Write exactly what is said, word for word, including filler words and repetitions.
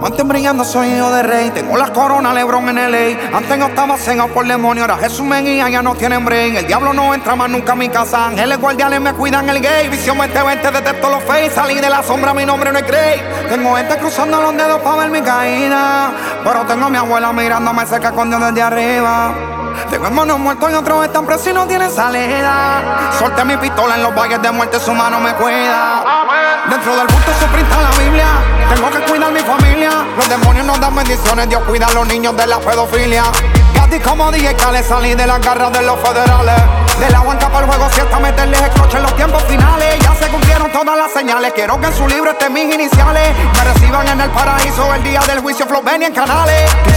Diamantes brillando, soy hijo de rey. Tengo la corona, Lebron en L A. Antes no estaba cegado por demonio, ahora Jesús me guía, ya no tienen brain. El diablo no entra más nunca a mi casa. Ángeles guardianes me cuidan el gay. Visión veinte veinte, detecto los face. Salí de la sombra, mi nombre no es Grey. Tengo gente cruzando los dedos para ver mi caída, pero tengo a mi abuela mirándome cerca con Dios desde arriba. Tengo hermanos muertos y otros están presos y no tienen salida. Solté mi pistola en los valles de muerte, su mano me cuida. Dentro del bulto se printa la Biblia. Tengo que cuidar mi familia. Los demonios nos dan bendiciones, Dios cuida a los niños de la pedofilia. Gatti como D J Khaled, salí de las garras de los federales. De la banca para el juego, si está meterles escroche en los tiempos finales. Ya se cumplieron todas las señales. Quiero que en su libro estén mis iniciales. Me reciban en el paraíso el día del juicio, Flow Benny en canales.